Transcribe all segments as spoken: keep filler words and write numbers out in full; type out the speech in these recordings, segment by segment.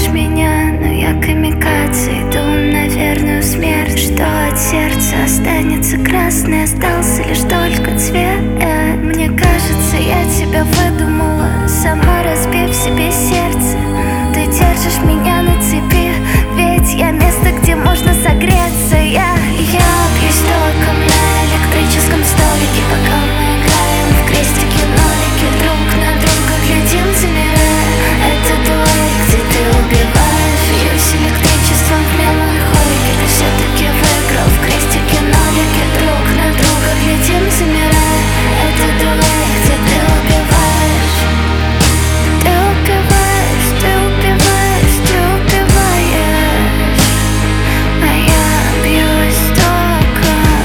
меня, но я камикадзе, иду на верную смерть. Что от сердца останется? Красный остался лишь только цвет. Мне кажется, я тебя выдумала, сама разбив себе сердце. Ты держишь меня на цепи, ведь я место, где можно согреться. Я, я бьюсь током на электрическом столике, пока мы играем в крестики-нолики, друг на друга глядим, замирая. Это дуэль, где ты убиваешь, бьюсь электричеством в меланхолике. Ты все-таки выиграл в крестики-нолики, друг на друга глядим, замирая. Это дуэль, где ты убиваешь. Ты убиваешь, ты убиваешь, ты убиваешь, а я бьюсь током.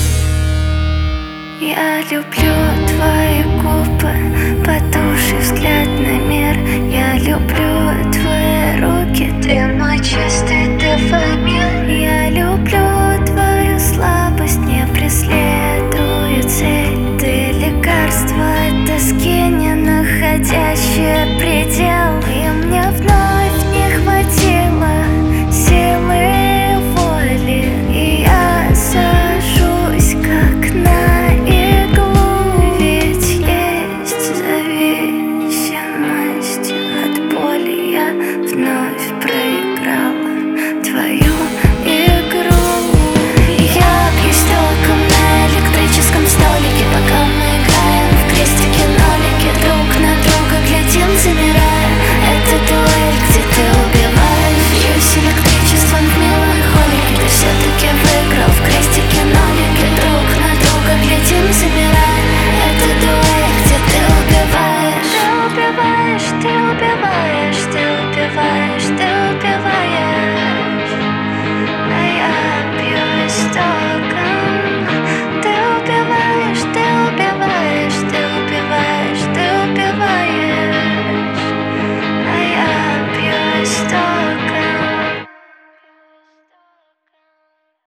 Я люблю твои губы, потухший взгляд на мир. Я люблю